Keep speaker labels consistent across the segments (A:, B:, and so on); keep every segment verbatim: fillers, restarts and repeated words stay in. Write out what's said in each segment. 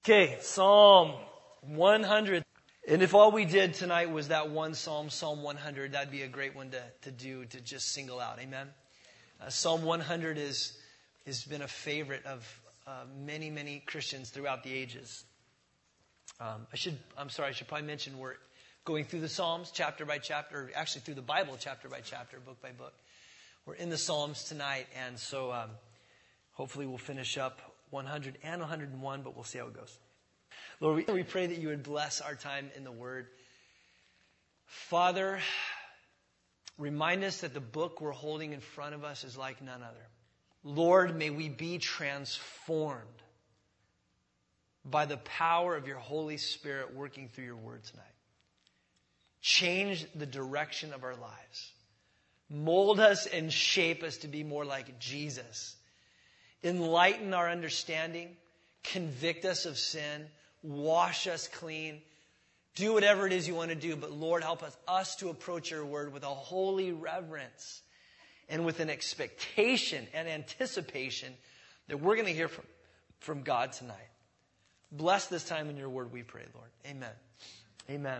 A: Okay, Psalm one hundred. And if all we did tonight was that one Psalm, Psalm one hundred, that'd be a great one to, to do, to just single out. Amen? Uh, Psalm one hundred is has been a favorite of uh, many, many Christians throughout the ages. Um, I should, I'm sorry, I should probably mention we're going through the Psalms chapter by chapter, actually through the Bible chapter by chapter, book by book. We're in the Psalms tonight, and so um, hopefully we'll finish up one hundred and one hundred one, but we'll see how it goes. Lord, we, we pray that you would bless our time in the Word. Father, remind us that the book we're holding in front of us is like none other. Lord, may we be transformed by the power of your Holy Spirit working through your Word tonight. Change the direction of our lives. Mold us and shape us to be more like Jesus. Enlighten our understanding. Convict us of sin. Wash us clean. Do whatever it is you want to do. But Lord, help us, us to approach your word with a holy reverence and with an expectation and anticipation that we're going to hear from, from God tonight. Bless this time in your word, we pray, Lord. Amen. Amen.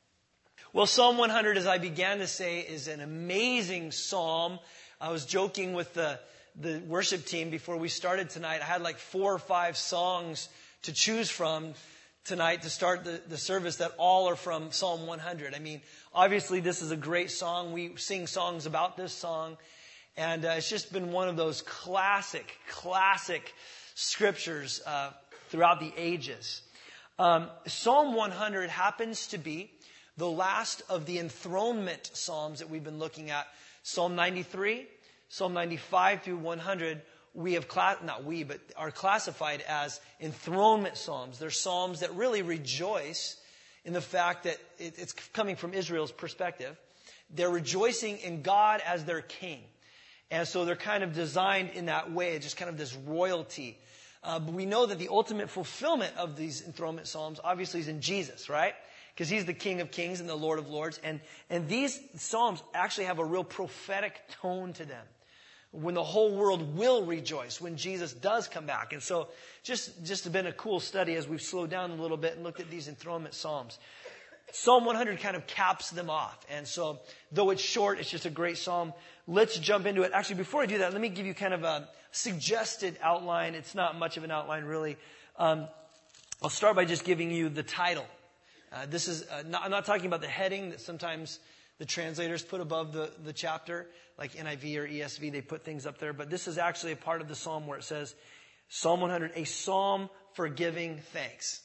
A: Well, Psalm one hundred, as I began to say, is an amazing psalm. I was joking with the, the worship team before we started tonight. I had like four or five songs to choose from tonight to start the, the service that all are from Psalm one hundred. I mean, obviously this is a great song. We sing songs about this song. And uh, it's just been one of those classic, classic scriptures uh, throughout the ages. Um, Psalm one hundred happens to be the last of the enthronement psalms that we've been looking at. Psalm ninety-three, Psalm ninety-five through one hundred, we have, class, not we, but are classified as enthronement psalms. They're psalms that really rejoice in the fact that it, it's coming from Israel's perspective. They're rejoicing in God as their king. And so they're kind of designed in that way, just kind of this royalty. Uh, but we know that the ultimate fulfillment of these enthronement psalms obviously is in Jesus, right? Because he's the King of Kings and the Lord of Lords. And, and these psalms actually have a real prophetic tone to them, when the whole world will rejoice when Jesus does come back. And so just, just been a cool study as we've slowed down a little bit and looked at these enthronement psalms. Psalm one hundred kind of caps them off. And so though it's short, it's just a great psalm. Let's jump into it. Actually, before I do that, let me give you kind of a suggested outline. It's not much of an outline, really. Um, I'll start by just giving you the title. Uh, this is uh, not, I'm not talking about the heading that sometimes the translators put above the, the chapter, like N I V or E S V, they put things up there. But this is actually a part of the psalm where it says, Psalm one hundred, a psalm for giving thanks.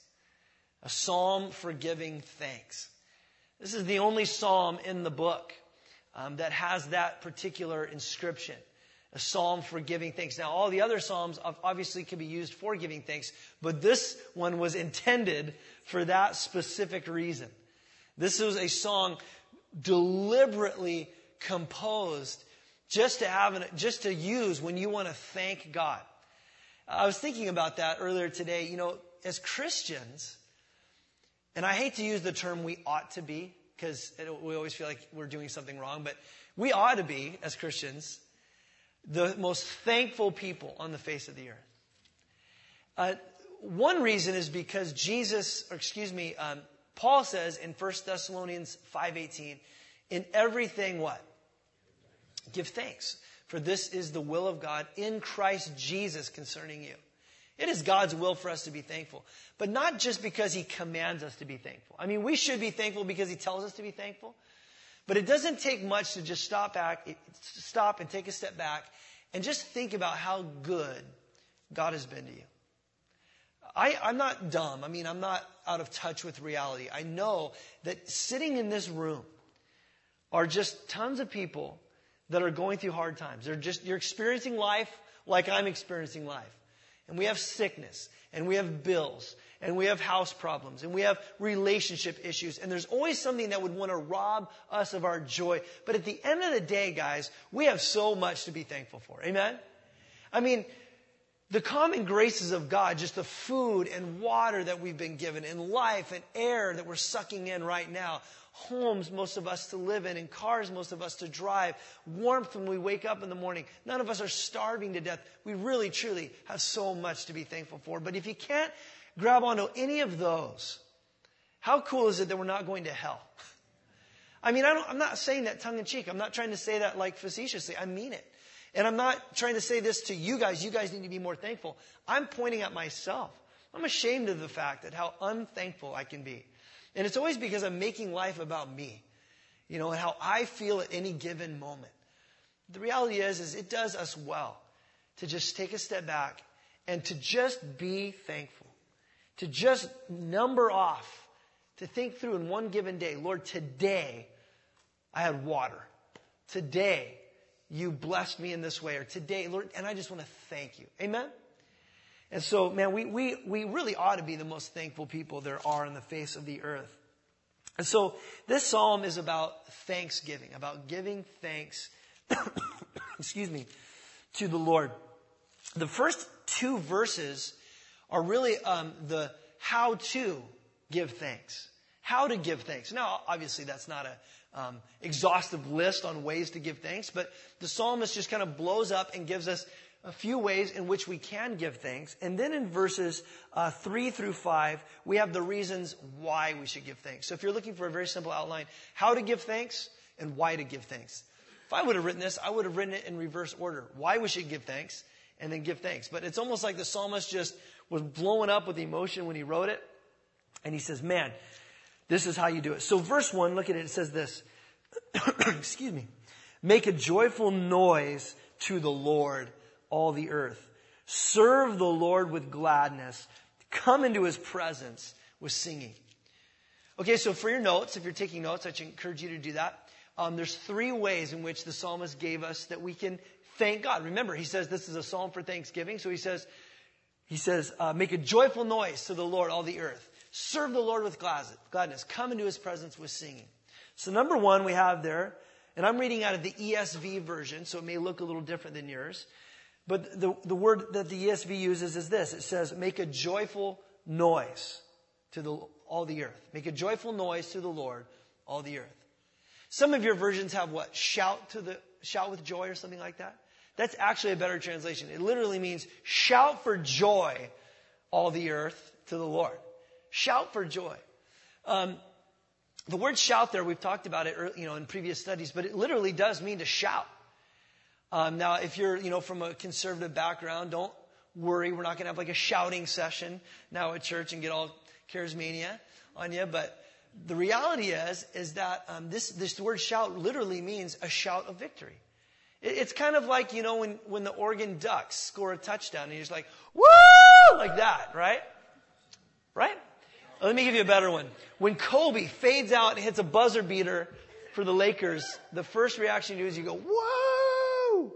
A: A psalm for giving thanks. This is the only psalm in the book um, that has that particular inscription. A psalm for giving thanks. Now, all the other psalms obviously can be used for giving thanks, but this one was intended for that specific reason. This was a song deliberately composed just to have, an, just to use when you want to thank God. I was thinking about that earlier today. You know, as Christians, and I hate to use the term we ought to be, because we always feel like we're doing something wrong, but we ought to be, as Christians, the most thankful people on the face of the earth. Uh, one reason is because Jesus, or excuse me, um, Paul says in First Thessalonians five eighteen, in everything what? Give thanks. For this is the will of God in Christ Jesus concerning you. It is God's will for us to be thankful. But not just because he commands us to be thankful. I mean, we should be thankful because he tells us to be thankful. But it doesn't take much to just stop back, stop and take a step back and just think about how good God has been to you. I, I'm not dumb. I mean, I'm not out of touch with reality. I know that sitting in this room are just tons of people that are going through hard times. They're just, you're experiencing life like I'm experiencing life. And we have sickness, and we have bills, and we have house problems, and we have relationship issues. And there's always something that would want to rob us of our joy. But at the end of the day, guys, we have so much to be thankful for. Amen? I mean, the common graces of God, just the food and water that we've been given, and life and air that we're sucking in right now, homes most of us to live in, and cars most of us to drive, warmth when we wake up in the morning. None of us are starving to death. We really, truly have so much to be thankful for. But if you can't grab onto any of those, how cool is it that we're not going to hell? I mean, I don't, I'm not saying that tongue in cheek. I'm not trying to say that like facetiously. I mean it. And I'm not trying to say this to you guys. You guys need to be more thankful. I'm pointing at myself. I'm ashamed of the fact that how unthankful I can be. And it's always because I'm making life about me, you know, and how I feel at any given moment. The reality is, is it does us well to just take a step back and to just be thankful, to just number off, to think through in one given day, Lord, today I had water. Today you blessed me in this way, or today, Lord, and I just want to thank you. Amen? And so, man, we, we, we really ought to be the most thankful people there are on the face of the earth. And so this psalm is about thanksgiving, about giving thanks, excuse me, to the Lord. The first two verses are really um, the how to give thanks. How to give thanks. Now, obviously, that's not a um, exhaustive list on ways to give thanks, but the psalmist just kind of blows up and gives us a few ways in which we can give thanks. And then in verses uh, three through five, we have the reasons why we should give thanks. So if you're looking for a very simple outline, how to give thanks and why to give thanks. If I would have written this, I would have written it in reverse order. Why we should give thanks and then give thanks. But it's almost like the psalmist just was blowing up with emotion when he wrote it. And he says, man, this is how you do it. So verse one, look at it. It says this. Excuse me. Make a joyful noise to the Lord, all the earth. Serve the Lord with gladness. Come into his presence with singing. Okay, so for your notes, if you're taking notes, I encourage you to do that. Um, there's three ways in which the psalmist gave us that we can thank God. Remember, he says this is a psalm for thanksgiving. So he says, he says, uh, make a joyful noise to the Lord, all the earth. Serve the Lord with gladness. Come into his presence with singing. So number one we have there, and I'm reading out of the E S V version, so it may look a little different than yours. But the, the word that the E S V uses is this. It says, make a joyful noise to the, all the earth. Make a joyful noise to the Lord, all the earth. Some of your versions have what? Shout to the, shout with joy or something like that. That's actually a better translation. It literally means shout for joy, all the earth, to the Lord. Shout for joy. Um, the word shout there, we've talked about it, you know, in previous studies, but it literally does mean to shout. Um, now, if you're, you know, from a conservative background, don't worry. We're not going to have like a shouting session now at church and get all charismania on you. But the reality is, is that um, this this word shout literally means a shout of victory. It, it's kind of like, you know, when, when the Oregon Ducks score a touchdown and you're just like, woo! Like that, right? Right? Let me give you a better one. When Kobe fades out and hits a buzzer beater for the Lakers, the first reaction you do is you go, whoa!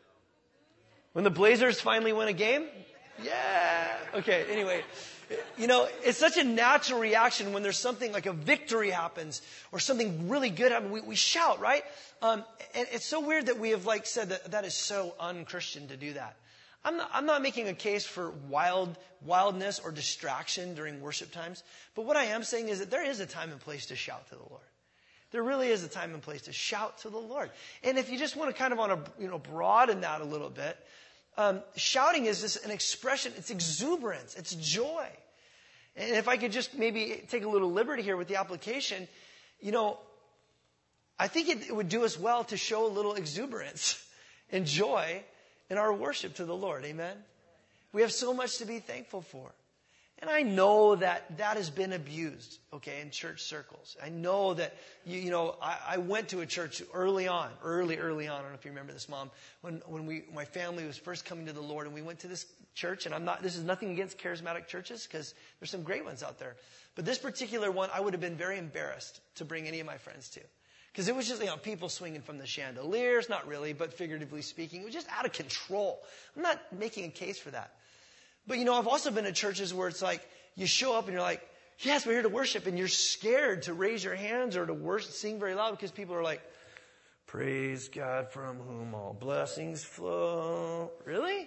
A: When the Blazers finally win a game, yeah. Okay, anyway, you know, it's such a natural reaction when there's something like a victory happens or something really good happens. We, we shout, right? Um, and it's so weird that we have like said that that is so un-Christian to do that. I'm not, I'm not making a case for wild, wildness or distraction during worship times. But what I am saying is that there is a time and place to shout to the Lord. There really is a time and place to shout to the Lord. And if you just want to kind of want to, you know, broaden that a little bit, um, shouting is just an expression. It's exuberance. It's joy. And if I could just maybe take a little liberty here with the application, you know, I think it, it would do us well to show a little exuberance and joy in our worship to the Lord. Amen? We have so much to be thankful for. And I know that that has been abused, okay, in church circles. I know that, you, you know, I, I went to a church early on, early, early on. I don't know if you remember this, Mom, when, when we, my family was first coming to the Lord, and we went to this church, and I'm not, this is nothing against charismatic churches, because there's some great ones out there. But this particular one, I would have been very embarrassed to bring any of my friends to. Because it was just, you know, people swinging from the chandeliers, not really, but figuratively speaking. It was just out of control. I'm not making a case for that. But, you know, I've also been to churches where it's like, you show up and you're like, yes, we're here to worship. And you're scared to raise your hands or to worship, sing very loud because people are like, praise God from whom all blessings flow. Really?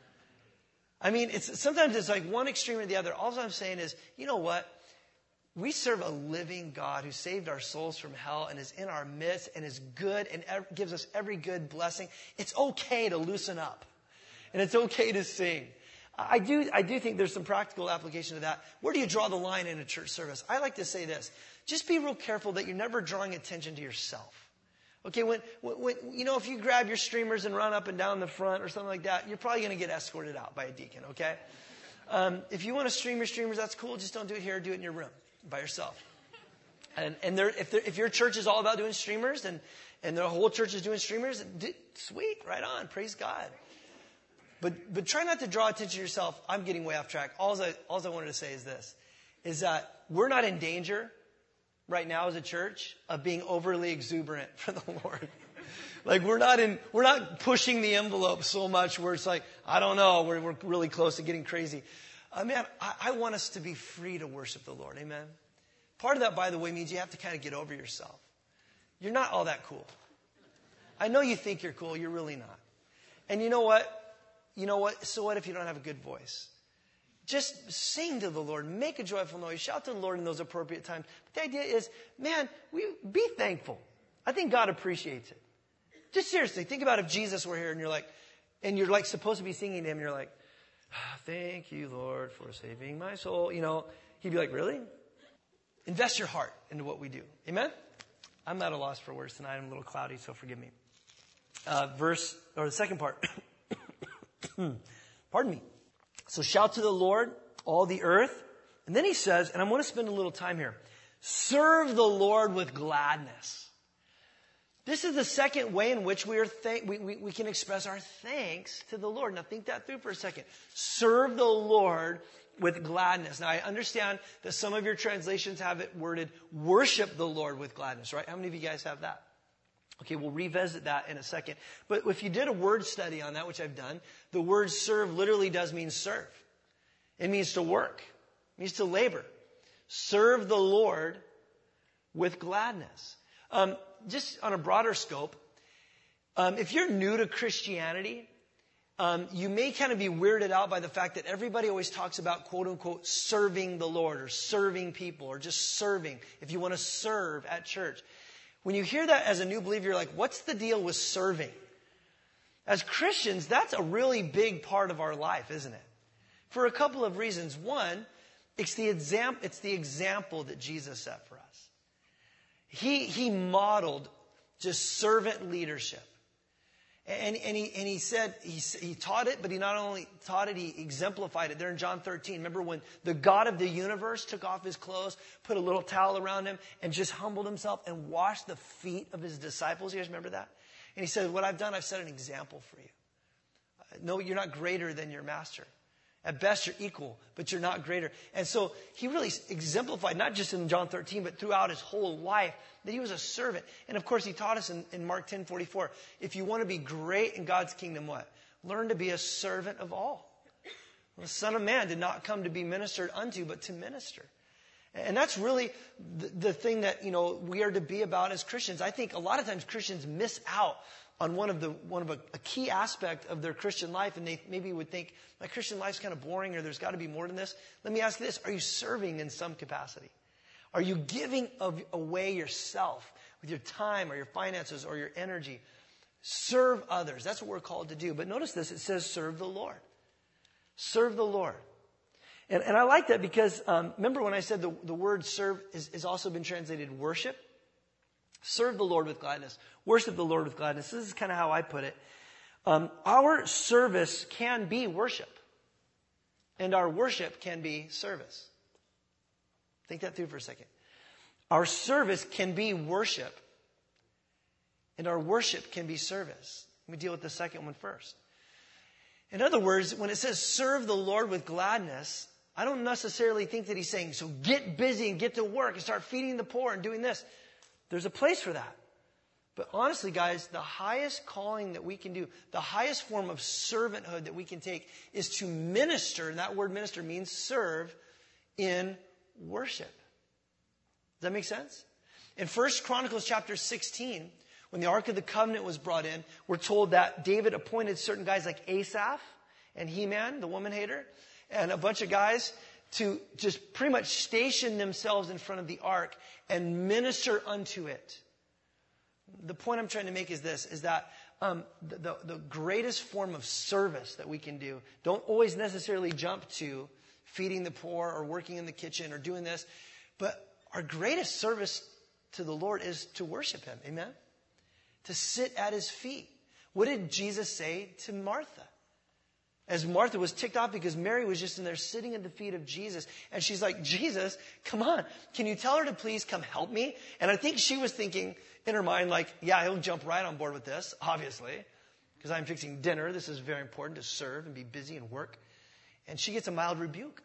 A: I mean, it's sometimes it's like one extreme or the other. All I'm saying is, you know what? We serve a living God who saved our souls from hell and is in our midst and is good and ev- gives us every good blessing. It's okay to loosen up. And it's okay to sing. I do, I do think there's some practical application to that. Where do you draw the line in a church service? I like to say this. Just be real careful that you're never drawing attention to yourself. Okay, when, when, you know, if you grab your streamers and run up and down the front or something like that, you're probably going to get escorted out by a deacon, okay? Um, if you want to stream your streamers, that's cool. Just don't do it here. Do it in your room by yourself. And, and there, if, there, if your church is all about doing streamers and, and the whole church is doing streamers, do, sweet, right on. Praise God. But, but try not to draw attention to yourself. I'm getting way off track. All I, all I wanted to say is this, is that we're not in danger right now as a church of being overly exuberant for the Lord. Like we're not in, we're not pushing the envelope so much where it's like, I don't know, we're, we're really close to getting crazy. Uh, man, I, I want us to be free to worship the Lord. Amen. Part of that, by the way, means you have to kind of get over yourself. You're not all that cool. I know you think you're cool. You're really not. And you know what? You know what? So what if you don't have a good voice? Just sing to the Lord. Make a joyful noise. Shout to the Lord in those appropriate times. But the idea is, man, we be thankful. I think God appreciates it. Just seriously, think about if Jesus were here and you're like, and you're like supposed to be singing to him. And you're like, ah, thank you, Lord, for saving my soul. You know, he'd be like, really? Invest your heart into what we do. Amen? I'm at a loss for words tonight. I'm a little cloudy, so forgive me. Uh, verse, or the second part. Pardon me. So shout to the Lord, all the earth. And then he says, and I want to spend a little time here. Serve the Lord with gladness. This is the second way in which we are th- we, we, we can express our thanks to the Lord. Now think that through for a second. Serve the Lord with gladness. Now I understand that some of your translations have it worded, worship the Lord with gladness, right? How many of you guys have that? Okay, we'll revisit that in a second. But if you did a word study on that, which I've done, the word serve literally does mean serve. It means to work. It means to labor. Serve the Lord with gladness. Um, just on a broader scope, um, if you're new to Christianity, um, you may kind of be weirded out by the fact that everybody always talks about, quote unquote, serving the Lord or serving people or just serving. If you want to serve at church. When you hear that as a new believer, you're like, what's the deal with serving? As Christians, that's a really big part of our life, isn't it? For a couple of reasons. One, it's the exam- it's the example that Jesus set for us. He, he modeled just servant leadership. And, and, he, and he said, he, he taught it, but he not only taught it, he exemplified it. There in John thirteen, remember when the God of the universe took off his clothes, put a little towel around him, and just humbled himself and washed the feet of his disciples? You guys remember that? And he said, what I've done, I've set an example for you. Uh, no, you're not greater than your master. At best, you're equal, but you're not greater. And so he really exemplified, not just in John thirteen, but throughout his whole life, that he was a servant. And of course, he taught us in, in Mark ten forty-four, if you want to be great in God's kingdom, what? Learn to be a servant of all. Well, the Son of Man did not come to be ministered unto, but to minister. And that's really the, the thing that, you know, we are to be about as Christians. I think a lot of times Christians miss out on one of the one of a, a key aspect of their Christian life, and they maybe would think, my Christian life's kind of boring, or there's got to be more than this. Let me ask you this. Are you serving in some capacity? Are you giving of, away yourself with your time or your finances or your energy? Serve others. That's what we're called to do. But notice this. It says serve the Lord. Serve the Lord. And, and I like that because, um, remember when I said the, the word serve is, is also been translated worship? Serve the Lord with gladness. Worship the Lord with gladness. This is kind of how I put it. Um, our service can be worship. And our worship can be service. Think that through for a second. Our service can be worship. And our worship can be service. Let me deal with the second one first. In other words, when it says serve the Lord with gladness, I don't necessarily think that he's saying, so get busy and get to work and start feeding the poor and doing this. There's a place for that. But honestly, guys, the highest calling that we can do, the highest form of servanthood that we can take is to minister, and that word minister means serve, in worship. Does that make sense? In First Chronicles chapter sixteen, when the Ark of the Covenant was brought in, we're told that David appointed certain guys like Asaph and Heman, the woman hater, and a bunch of guys to just pretty much station themselves in front of the ark and minister unto it. The point I'm trying to make is this, is that um, the, the, the greatest form of service that we can do, don't always necessarily jump to feeding the poor or working in the kitchen or doing this. But our greatest service to the Lord is to worship him. Amen? To sit at his feet. What did Jesus say to Martha? As Martha was ticked off because Mary was just in there sitting at the feet of Jesus. And she's like, Jesus, come on. Can you tell her to please come help me? And I think she was thinking in her mind like, yeah, he'll jump right on board with this, obviously. Because I'm fixing dinner. This is very important to serve and be busy and work. And she gets a mild rebuke.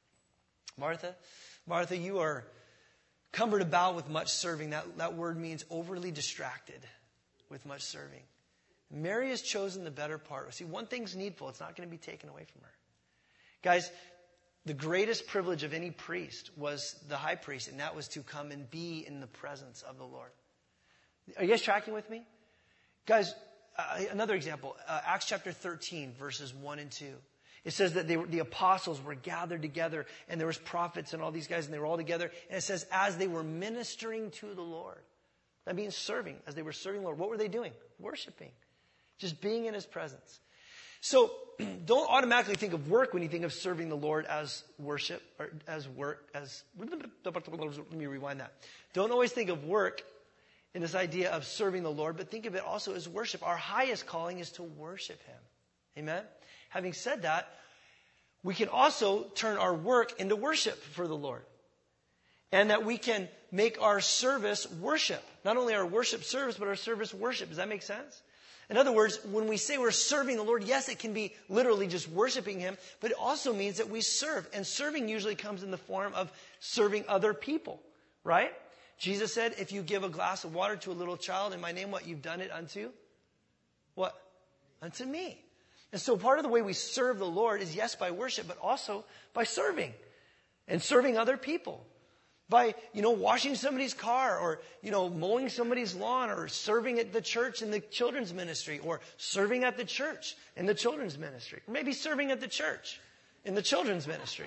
A: Martha, Martha, you are cumbered about with much serving. That, that word means overly distracted with much serving. Mary has chosen the better part. See, one thing's needful. It's not going to be taken away from her. Guys, the greatest privilege of any priest was the high priest, and that was to come and be in the presence of the Lord. Are you guys tracking with me? Guys, uh, another example, uh, Acts chapter thirteen, verses one and two. It says that they were, the apostles were gathered together, and there was prophets and all these guys, and they were all together. And it says, as they were ministering to the Lord. That means serving. As they were serving the Lord, what were they doing? Worshiping. Just being in his presence. So don't automatically think of work when you think of serving the Lord as worship, or as work, as, let me rewind that. Don't always think of work in this idea of serving the Lord, but think of it also as worship. Our highest calling is to worship him. Amen? Having said that, we can also turn our work into worship for the Lord. And that we can make our service worship. Not only our worship service, but our service worship. Does that make sense? In other words, when we say we're serving the Lord, yes, it can be literally just worshiping him, but it also means that we serve. And serving usually comes in the form of serving other people, right? Jesus said, if you give a glass of water to a little child in my name, what? You've done it unto? What? Unto me. And so part of the way we serve the Lord is, yes, by worship, but also by serving. And serving other people. By, you know, washing somebody's car, or, you know, mowing somebody's lawn, or serving at the church in the children's ministry, or serving at the church in the children's ministry. Or maybe serving at the church in the children's ministry.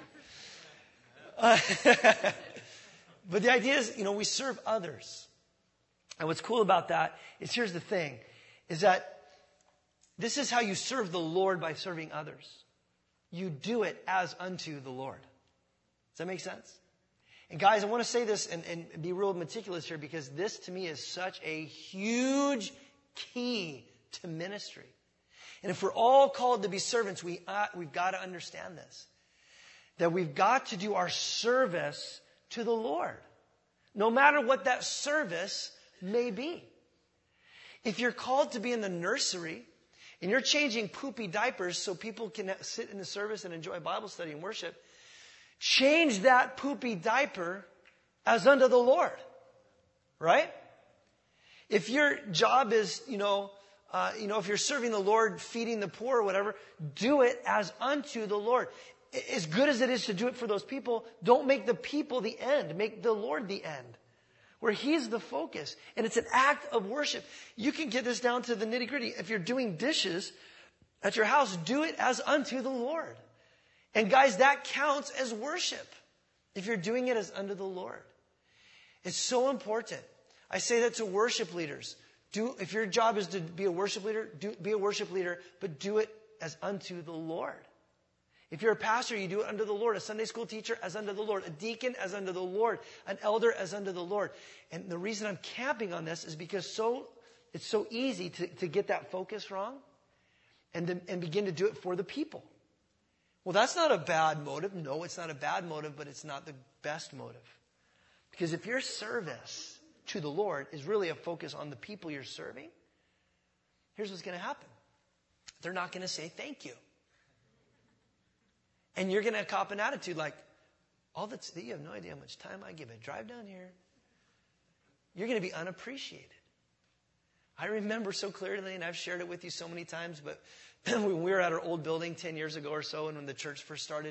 A: Uh, but the idea is, you know, we serve others. And what's cool about that is, here's the thing, is that this is how you serve the Lord, by serving others. You do it as unto the Lord. Does that make sense? And guys, I want to say this and, and be real meticulous here, because this to me is such a huge key to ministry. And if we're all called to be servants, we, uh, we've got to understand this. That we've got to do our service to the Lord. No matter what that service may be. If you're called to be in the nursery, and you're changing poopy diapers so people can sit in the service and enjoy Bible study and worship, change that poopy diaper as unto the Lord. Right? If your job is, you know, uh, you know, if you're serving the Lord, feeding the poor or whatever, do it as unto the Lord. As good as it is to do it for those people, don't make the people the end. Make the Lord the end. Where he's the focus. And it's an act of worship. You can get this down to the nitty gritty. If you're doing dishes at your house, do it as unto the Lord. And guys, that counts as worship. If you're doing it as unto the Lord. It's so important. I say that to worship leaders. Do, if your job is to be a worship leader, do, be a worship leader, but do it as unto the Lord. If you're a pastor, you do it unto the Lord. A Sunday school teacher, as unto the Lord. A deacon, as unto the Lord. An elder, as unto the Lord. And the reason I'm camping on this is because so it's so easy to, to get that focus wrong and, to, and begin to do it for the people. Well, that's not a bad motive. No, it's not a bad motive, but it's not the best motive. Because if your service to the Lord is really a focus on the people you're serving, here's what's going to happen. They're not going to say thank you. And you're going to cop an attitude like, all that's, you have no idea how much time I give it. Drive down here. You're going to be unappreciated. I remember so clearly, and I've shared it with you so many times, but when we were at our old building ten years ago or so, and when the church first started,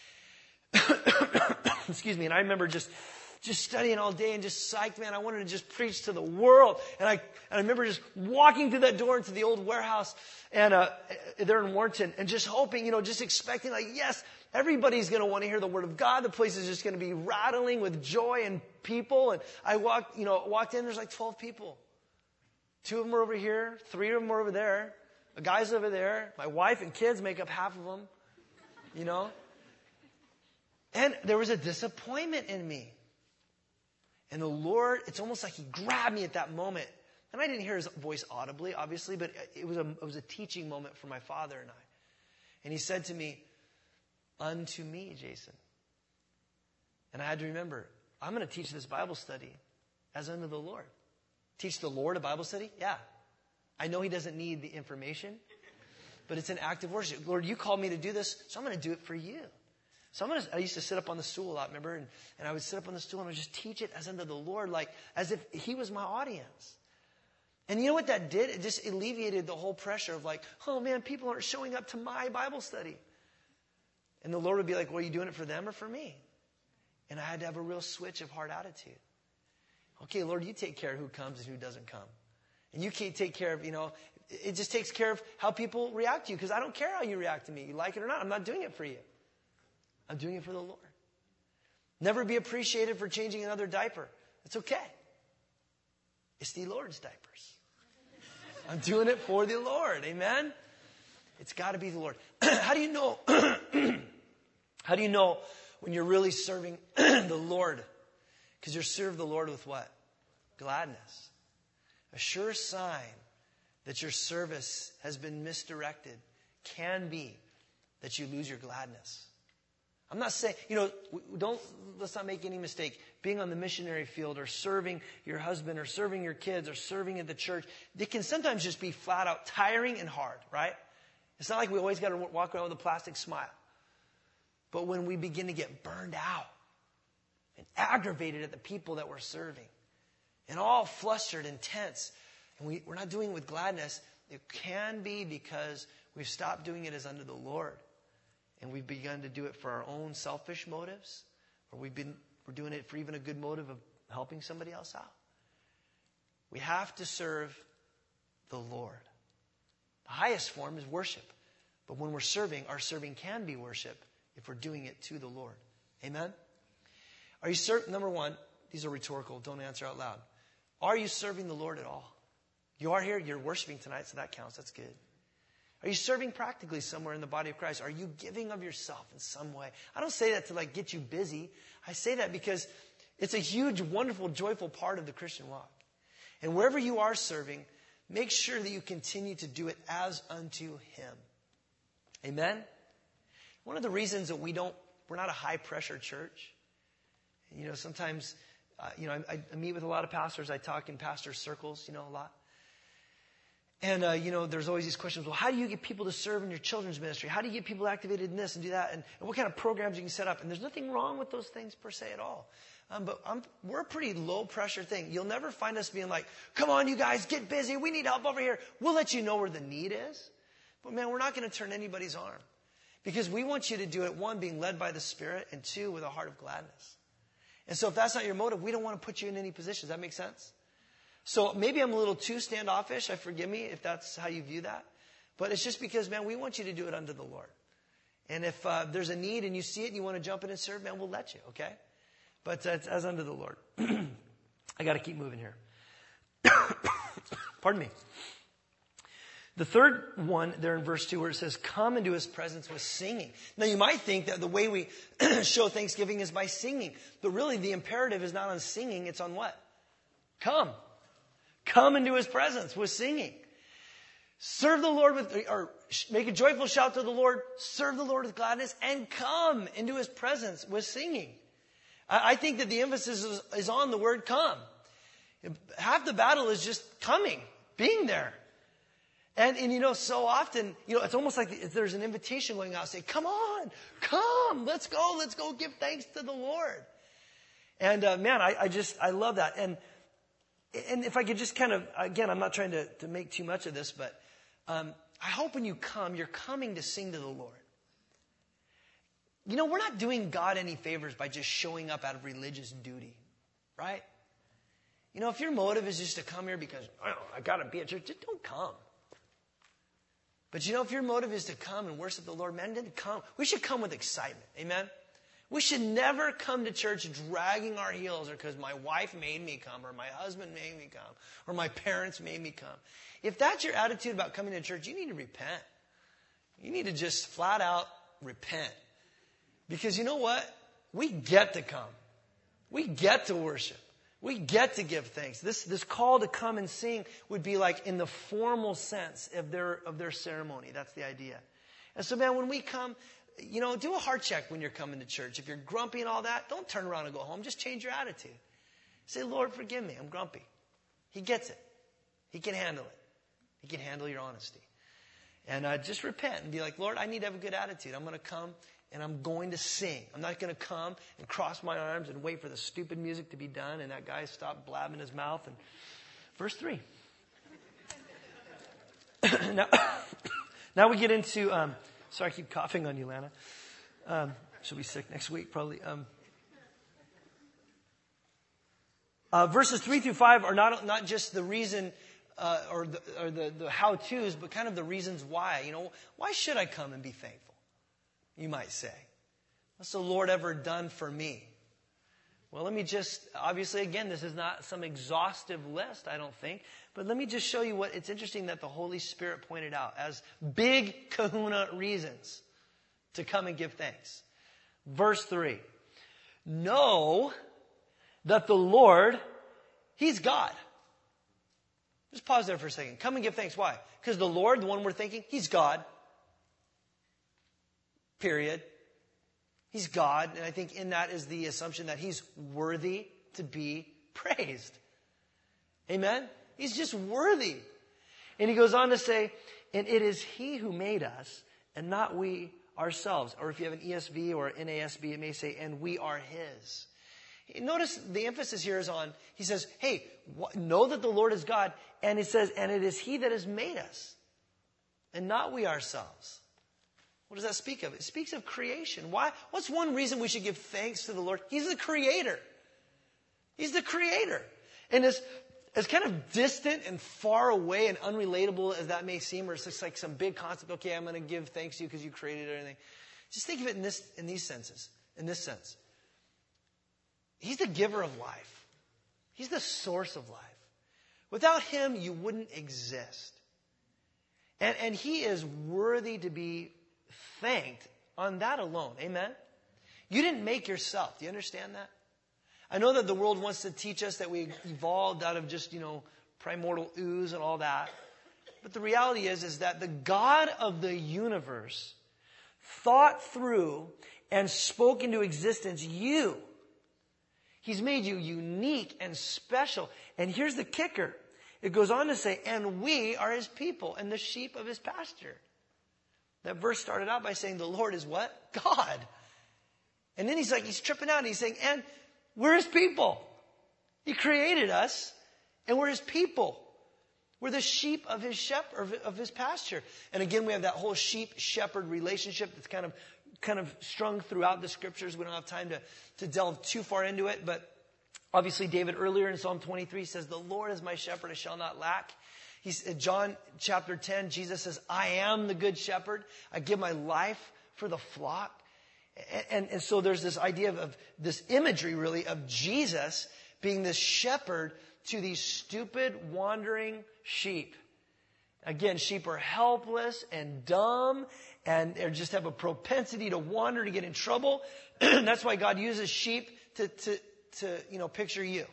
A: excuse me, and I remember just just studying all day and just psyched, man. I wanted to just preach to the world. And I, and I remember just walking through that door into the old warehouse and uh, there in Warrenton, and just hoping, you know, just expecting like, yes, everybody's going to want to hear the word of God. The place is just going to be rattling with joy and people. And I walked, you know, walked in, there's like twelve people. Two of them are over here. Three of them are over there. A guy's over there. My wife and kids make up half of them. You know? And there was a disappointment in me. And the Lord, it's almost like he grabbed me at that moment. And I didn't hear his voice audibly, obviously, but it was a, it was a teaching moment for my father and I. And he said to me, unto me, Jason. And I had to remember, I'm going to teach this Bible study as unto the Lord. Teach the Lord a Bible study? Yeah. I know he doesn't need the information, but it's an act of worship. Lord, you called me to do this, so I'm going to do it for you. So I'm going to, I used to sit up on the stool a lot, remember? And, and I would sit up on the stool and I would just teach it as unto the Lord, like as if he was my audience. And you know what that did? It just alleviated the whole pressure of like, oh man, people aren't showing up to my Bible study. And the Lord would be like, well, are you doing it for them or for me? And I had to have a real switch of heart attitude. Okay, Lord, you take care of who comes and who doesn't come. And you can't take care of, you know, it just takes care of how people react to you because I don't care how you react to me. You like it or not, I'm not doing it for you. I'm doing it for the Lord. Never be appreciated for changing another diaper. It's okay. It's the Lord's diapers. I'm doing it for the Lord. Amen? It's got to be the Lord. How do you know? How do you know when you're really serving the Lord? Because you're serve the Lord with what? Gladness. A sure sign that your service has been misdirected can be that you lose your gladness. I'm not saying, you know, don't, let's not make any mistake. Being on the missionary field or serving your husband or serving your kids or serving at the church, it can sometimes just be flat out tiring and hard, right? It's not like we always got to walk around with a plastic smile. But when we begin to get burned out and aggravated at the people that we're serving and all flustered and tense, and we, we're not doing it with gladness, it can be because we've stopped doing it as unto the Lord. And we've begun to do it for our own selfish motives, or we've been, we're doing it for even a good motive of helping somebody else out. We have to serve the Lord. The highest form is worship. But when we're serving, our serving can be worship if we're doing it to the Lord. Amen? Are you serving? Number one, these are rhetorical. Don't answer out loud. Are you serving the Lord at all? You are here. You're worshiping tonight, so that counts. That's good. Are you serving practically somewhere in the body of Christ? Are you giving of yourself in some way? I don't say that to like get you busy. I say that because it's a huge, wonderful, joyful part of the Christian walk. And wherever you are serving, make sure that you continue to do it as unto Him. Amen? One of the reasons that we don't, we're not a high pressure church. You know, sometimes, uh, you know, I, I meet with a lot of pastors. I talk in pastor circles, you know, a lot. And, uh, you know, there's always these questions. Well, how do you get people to serve in your children's ministry? How do you get people activated in this and do that? And, and what kind of programs you can set up? And there's nothing wrong with those things per se at all. Um, but I'm, we're a pretty low pressure thing. You'll never find us being like, come on, you guys, get busy. We need help over here. We'll let you know where the need is. But man, we're not going to turn anybody's arm. Because we want you to do it, one, being led by the Spirit, and two, with a heart of gladness. And so if that's not your motive, we don't want to put you in any position. Does that make sense? So maybe I'm a little too standoffish. I forgive me if that's how you view that. But it's just because, man, we want you to do it unto the Lord. And if uh, there's a need and you see it and you want to jump in and serve, man, we'll let you, okay? But uh, it's as unto the Lord. I got to keep moving here. Pardon me. The third one there in verse two where it says, come into His presence with singing. Now you might think that the way we show thanksgiving is by singing. But really the imperative is not on singing, it's on what? Come. Come into His presence with singing. Serve the Lord with, or make a joyful shout to the Lord. Serve the Lord with gladness and come into His presence with singing. I, I think that the emphasis is, is on the word come. Half the battle is just coming, being there. And, and you know, so often, you know, it's almost like there's an invitation going out saying, come on, come, let's go, let's go give thanks to the Lord. And uh, man, I, I just, I love that. And And if I could just kind of, again, I'm not trying to, to make too much of this, but um, I hope when you come, you're coming to sing to the Lord. You know, we're not doing God any favors by just showing up out of religious duty, right? You know, if your motive is just to come here because, oh, I got to be at church, just don't come. But you know, if your motive is to come and worship the Lord, man, then come. We should come with excitement, amen? We should never come to church dragging our heels or because my wife made me come or my husband made me come or my parents made me come. If that's your attitude about coming to church, you need to repent. You need to just flat out repent. Because you know what? We get to come. We get to worship. We get to give thanks. This, this call to come and sing would be like in the formal sense of their, of their ceremony. That's the idea. And so, man, when we come, you know, do a heart check when you're coming to church. If you're grumpy and all that, don't turn around and go home. Just change your attitude. Say, Lord, forgive me. I'm grumpy. He gets it. He can handle it. He can handle your honesty. And uh, just repent and be like, Lord, I need to have a good attitude. I'm going to come and I'm going to sing. I'm not going to come and cross my arms and wait for the stupid music to be done and that guy stop blabbing his mouth. And verse three. now, now we get into... Um, Sorry, I keep coughing on you, Lana. Um, she'll be sick next week, probably. Um, uh, verses three through five are not not just the reason uh, or, the, or the, the how-tos, but kind of the reasons why. You know, why should I come and be thankful? You might say. What's the Lord ever done for me? Well, let me just, obviously, again, this is not some exhaustive list, I don't think. But let me just show you what, it's interesting that the Holy Spirit pointed out as big kahuna reasons to come and give thanks. Verse three. Know that the Lord, He's God. Just pause there for a second. Come and give thanks. Why? Because the Lord, the one we're thinking, He's God. Period. He's God, and I think in that is the assumption that He's worthy to be praised. Amen? He's just worthy. And he goes on to say, and it is He who made us, and not we ourselves. Or if you have an E S V or N A S B, it may say, and we are His. Notice the emphasis here is on, he says, hey, know that the Lord is God, and he says, and it is He that has made us, and not we ourselves. What does that speak of? It speaks of creation. Why? What's one reason we should give thanks to the Lord? He's the creator. He's the creator. And as, as kind of distant and far away and unrelatable as that may seem, or it's just like some big concept, okay, I'm going to give thanks to you because you created everything. Just think of it in this, in these senses, in this sense. He's the giver of life. He's the source of life. Without Him, you wouldn't exist. And, and He is worthy to be thanked on that alone. Amen? You didn't make yourself. Do you understand that? I know that the world wants to teach us that we evolved out of just, you know, primordial ooze and all that. But the reality is, is that the God of the universe thought through and spoke into existence you. He's made you unique and special. And here's the kicker. It goes on to say, and we are His people and the sheep of His pasture. That verse started out by saying the Lord is what? God. And then he's like, he's tripping out and he's saying, and we're His people. He created us and we're His people. We're the sheep of His shepherd, of His pasture. And again, we have that whole sheep-shepherd relationship that's kind of, kind of strung throughout the scriptures. We don't have time to, to delve too far into it, but obviously David earlier in Psalm twenty-three says, the Lord is my shepherd, I shall not lack. He's, John chapter ten, Jesus says, I am the good shepherd. I give my life for the flock. And, and, and so there's this idea of, of this imagery, really, of Jesus being this shepherd to these stupid, wandering sheep. Again, sheep are helpless and dumb, and they just have a propensity to wander, to get in trouble. That's why God uses sheep to, to, to, you know, picture you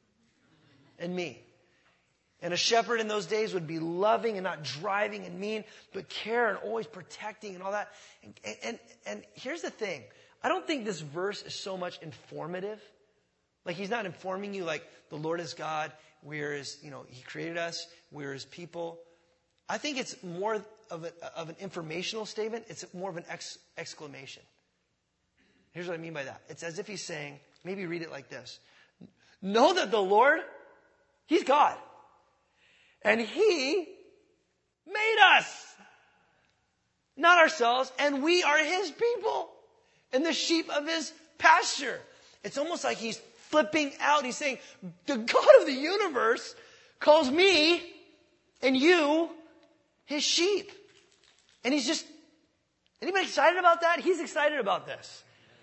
A: and me. And a shepherd in those days would be loving and not driving and mean, but care and always protecting and all that. And, and, and here's the thing. I don't think this verse is so much informative. Like He's not informing you like the Lord is God. We're His, you know, He created us. We're His people. I think it's more of, a, of an informational statement. It's more of an ex, exclamation. Here's what I mean by that. It's as if He's saying, maybe read it like this. Know that the Lord, He's God. And He made us, not ourselves, and we are His people and the sheep of His pasture. It's almost like He's flipping out. He's saying, the God of the universe calls me and you His sheep. And He's just, anybody excited about that? He's excited about this.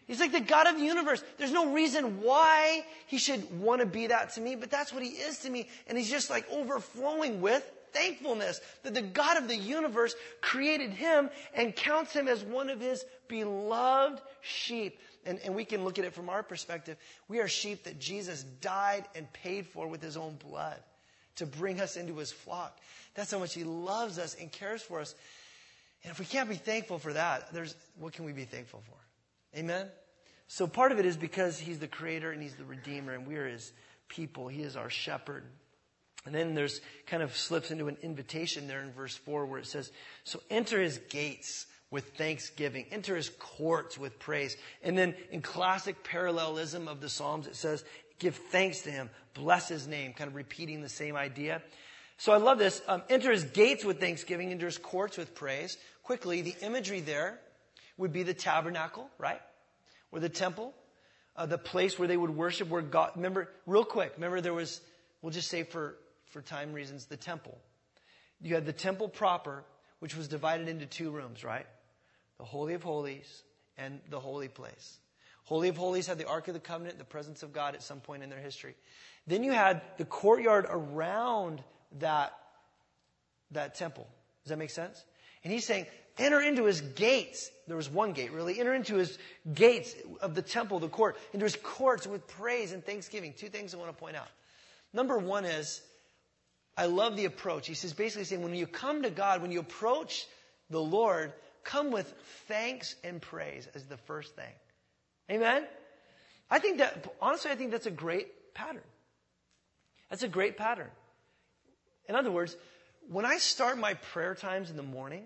A: He's like the God of the universe. There's no reason why he should want to be that to me, but that's what he is to me. And he's just like overflowing with thankfulness that the God of the universe created him and counts him as one of his beloved sheep. And, and we can look at it from our perspective. We are sheep that Jesus died and paid for with his own blood to bring us into his flock. That's how much he loves us and cares for us. And if we can't be thankful for that, there's what can we be thankful for? Amen? So part of it is because he's the creator and he's the redeemer and we are his people. He is our shepherd. And then there's kind of slips into an invitation there in verse four where it says, so enter his gates with thanksgiving. Enter his courts with praise. And then in classic parallelism of the Psalms, it says, give thanks to him. Bless his name. Kind of repeating the same idea. So I love this. Um, enter his gates with thanksgiving. Enter his courts with praise. Quickly, the imagery there would be the tabernacle, right? Or the temple. Uh, the place where they would worship, where God, remember, real quick, remember there was, we'll just say for, for time reasons, the temple. You had the temple proper, which was divided into two rooms, right? The Holy of Holies and the holy place. Holy of Holies had the Ark of the Covenant, the presence of God at some point in their history. Then you had the courtyard around that, that temple. Does that make sense? And he's saying, enter into his gates. There was one gate, really. Enter into his gates of the temple, the court. Into his courts with praise and thanksgiving. Two things I want to point out. Number one is, I love the approach. He says basically saying, when you come to God, when you approach the Lord, come with thanks and praise as the first thing. Amen? I think that, honestly, I think that's a great pattern. That's a great pattern. In other words, when I start my prayer times in the morning,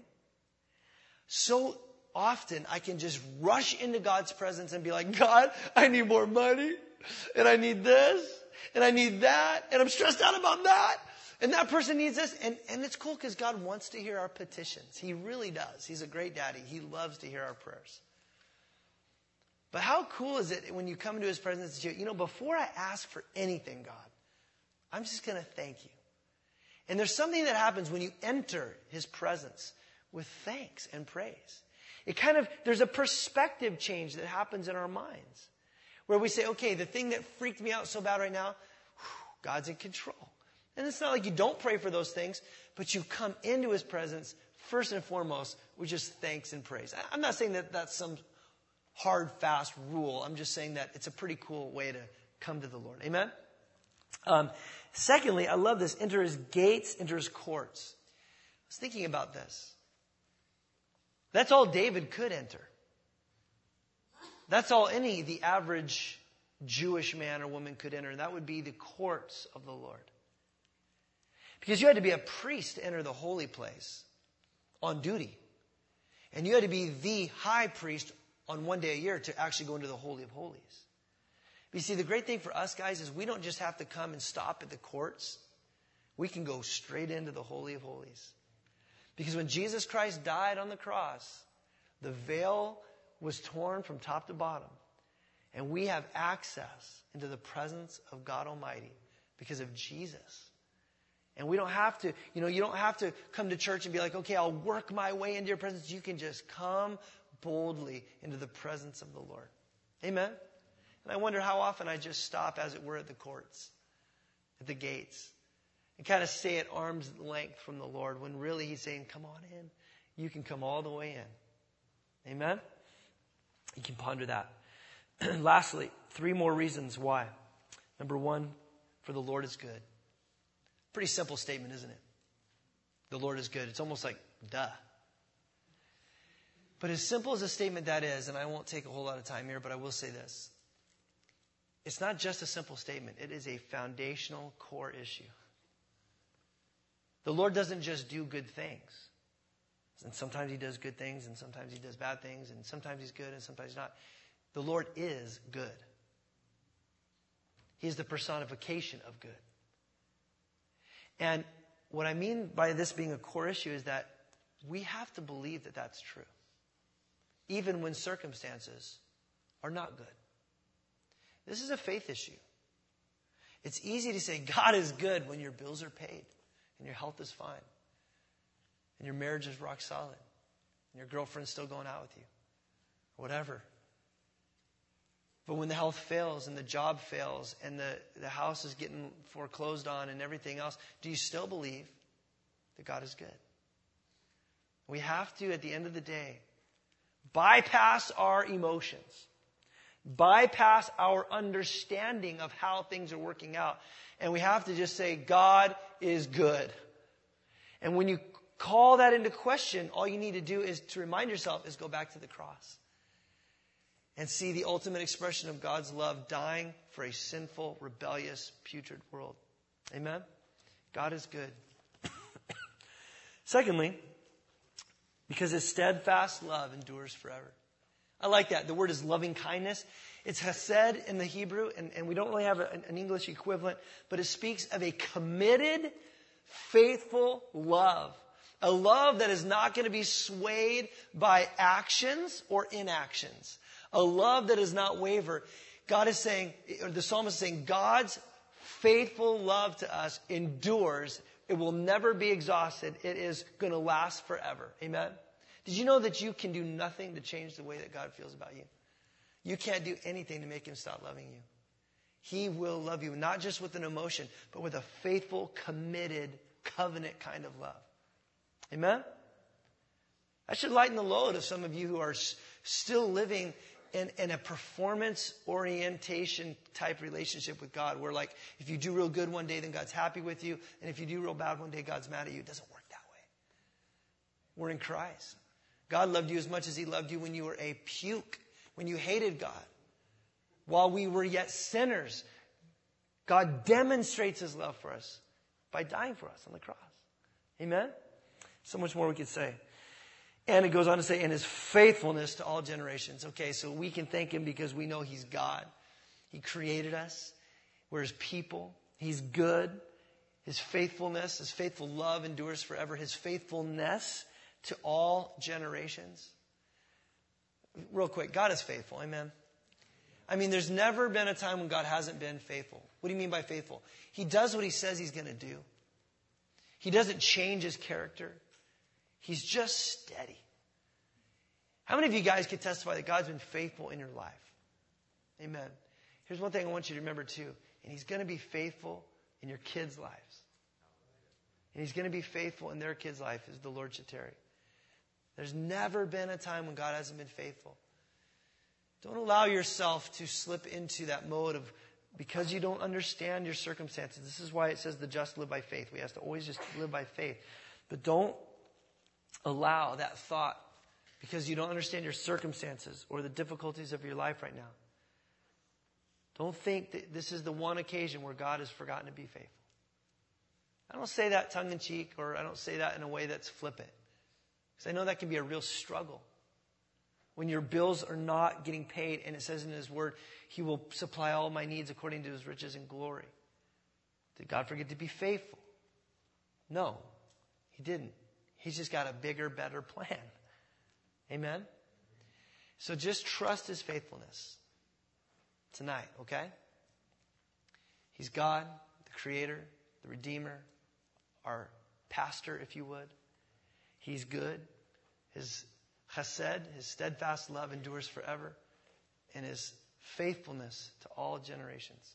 A: so often I can just rush into God's presence and be like, God, I need more money, and I need this, and I need that, and I'm stressed out about that. And that person needs this. And, and it's cool because God wants to hear our petitions. He really does. He's a great daddy. He loves to hear our prayers. But how cool is it when you come into his presence, you know, before I ask for anything, God, I'm just going to thank you. And there's something that happens when you enter his presence with thanks and praise. It kind of, there's a perspective change that happens in our minds where we say, okay, the thing that freaked me out so bad right now, whew, God's in control. And it's not like you don't pray for those things, but you come into his presence first and foremost with just thanks and praise. I'm not saying that that's some hard, fast rule. I'm just saying that it's a pretty cool way to come to the Lord. Amen? Um, secondly, I love this. Enter his gates, enter his courts. I was thinking about this. That's all David could enter. That's all any, the average Jewish man or woman could enter. And that would be the courts of the Lord. Because you had to be a priest to enter the holy place on duty. And you had to be the high priest on one day a year to actually go into the Holy of Holies. But you see, the great thing for us guys is we don't just have to come and stop at the courts. We can go straight into the Holy of Holies. Because when Jesus Christ died on the cross, the veil was torn from top to bottom. And we have access into the presence of God Almighty because of Jesus. And we don't have to, you know, you don't have to come to church and be like, okay, I'll work my way into your presence. You can just come boldly into the presence of the Lord. Amen? And I wonder how often I just stop, as it were, at the courts, at the gates, and kind of stay at arm's length from the Lord when really he's saying, come on in. You can come all the way in. Amen? You can ponder that. Lastly, three more reasons why. Number one, for the Lord is good. Pretty simple statement, isn't it? The Lord is good. It's almost like, duh. But as simple as a statement that is, and I won't take a whole lot of time here, but I will say this. It's not just a simple statement. It is a foundational core issue. The Lord doesn't just do good things. And sometimes he does good things, and sometimes he does bad things, and sometimes he's good, and sometimes he's not. The Lord is good. He is the personification of good. And what I mean by this being a core issue is that we have to believe that that's true, even when circumstances are not good. This is a faith issue. It's easy to say God is good when your bills are paid and your health is fine and your marriage is rock solid and your girlfriend's still going out with you or whatever. But when the health fails and the job fails and the, the house is getting foreclosed on and everything else, do you still believe that God is good? We have to, at the end of the day, bypass our emotions, bypass our understanding of how things are working out. And we have to just say, God is good. And when you call that into question, all you need to do is to remind yourself is go back to the cross and see the ultimate expression of God's love dying for a sinful, rebellious, putrid world. Amen? God is good. Secondly, because his steadfast love endures forever. I like that. The word is loving kindness. It's hesed in the Hebrew, and, and we don't really have a, an English equivalent, but it speaks of a committed, faithful love. A love that is not going to be swayed by actions or inactions. A love that does not waver. God is saying, or the psalmist is saying, God's faithful love to us endures. It will never be exhausted. It is going to last forever. Amen? Did you know that you can do nothing to change the way that God feels about you? You can't do anything to make him stop loving you. He will love you, not just with an emotion, but with a faithful, committed, covenant kind of love. Amen? That should lighten the load of some of you who are s- still living in, in a performance orientation type relationship with God, where like if you do real good one day, then God's happy with you, and if you do real bad one day, God's mad at you. It doesn't work that way. We're in Christ. God loved you as much as he loved you when you were a puke, when you hated God. While we were yet sinners, God demonstrates his love for us by dying for us on the cross. Amen? So much more we could say. And it goes on to say, and his faithfulness to all generations. Okay, so we can thank him because we know he's God. He created us. We're his people. He's good. His faithfulness, his faithful love endures forever. His faithfulness to all generations. Real quick, God is faithful. Amen. I mean, there's never been a time when God hasn't been faithful. What do you mean by faithful? He does what he says he's going to do. He doesn't change his character. He's just steady. How many of you guys can testify that God's been faithful in your life? Amen. Here's one thing I want you to remember too. And he's going to be faithful in your kids' lives. And he's going to be faithful in their kids' life as the Lord should tarry. There's never been a time when God hasn't been faithful. Don't allow yourself to slip into that mode of, because you don't understand your circumstances. This is why it says the just live by faith. We have to always just live by faith. But don't allow that thought, because you don't understand your circumstances or the difficulties of your life right now. Don't think that this is the one occasion where God has forgotten to be faithful. I don't say that tongue in cheek, or I don't say that in a way that's flippant. Because I know that can be a real struggle. When your bills are not getting paid, and it says in his word, he will supply all my needs according to his riches and glory. Did God forget to be faithful? No, he didn't. He's just got a bigger, better plan. Amen? So just trust his faithfulness tonight, okay? He's God, the creator, the redeemer, our pastor, if you would. He's good. His chesed, his steadfast love endures forever, and his faithfulness to all generations.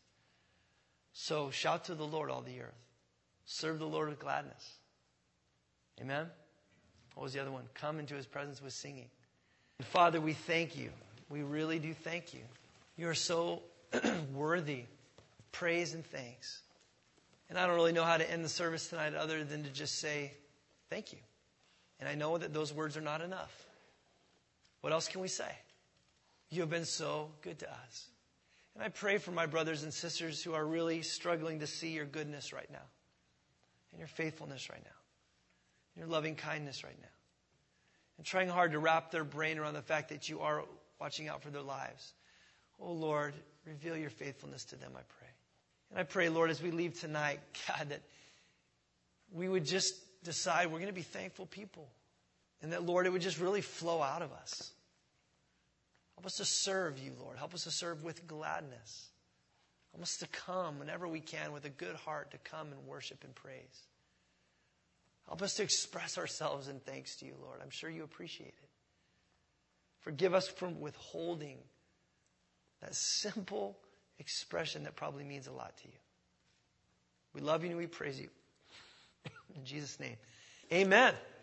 A: So shout to the Lord, all the earth. Serve the Lord with gladness. Amen? What was the other one? Come into his presence with singing. And Father, we thank you. We really do thank you. You are so worthy of praise and thanks. And I don't really know how to end the service tonight other than to just say thank you. And I know that those words are not enough. What else can we say? You have been so good to us. And I pray for my brothers and sisters who are really struggling to see your goodness right now, and your faithfulness right now, and your loving kindness right now, and trying hard to wrap their brain around the fact that you are watching out for their lives. Oh, Lord, reveal your faithfulness to them, I pray. And I pray, Lord, as we leave tonight, God, that we would just decide we're going to be thankful people. And that, Lord, it would just really flow out of us. Help us to serve you, Lord. Help us to serve with gladness. Help us to come whenever we can with a good heart to come and worship and praise. Help us to express ourselves in thanks to you, Lord. I'm sure you appreciate it. Forgive us from withholding That simple expression that probably means a lot to you. We love you and we praise you. In Jesus' name, amen.